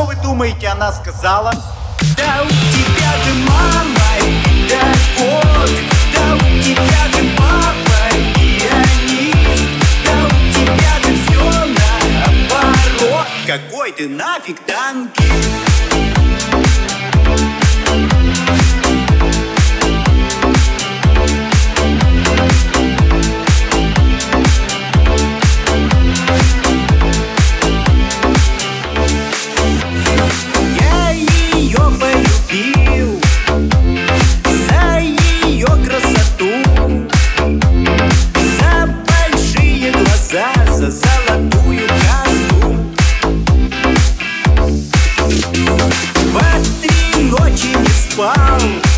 Что вы думаете, она сказала? Да у тебя ты мама и педагог, да у тебя ты папа и пианист, да у тебя ты все наоборот. Какой ты нафиг танкист? За золотую косу 2-3 ночи не спал.